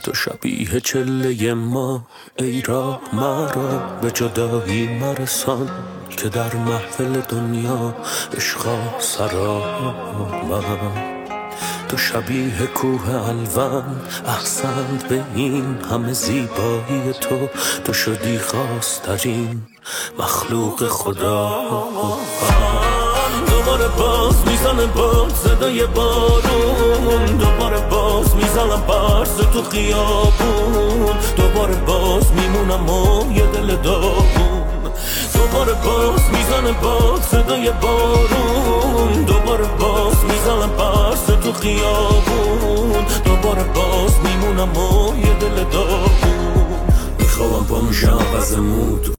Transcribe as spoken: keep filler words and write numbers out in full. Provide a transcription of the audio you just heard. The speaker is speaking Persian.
تو شبیه چله ما، ای راه مرا به جدایی مرسان که در محفل دنیا عشقا سرا من. تو شبیه کوه الوان، احسنت به این همه زیبایی تو. تو شدی خواسترین مخلوق خدا. دوباره باز میزنه باد صدای بارون، دوباره باز میزنم پرس تو خیابون، دوباره باز میمونم و یه دل داغون. دوباره باز میزنه باد صدای بارون، دوباره باز میزنم پرس تو خیابون، دوباره باز میمونم و یه دل داغون. میخوام پا میشم عوض مود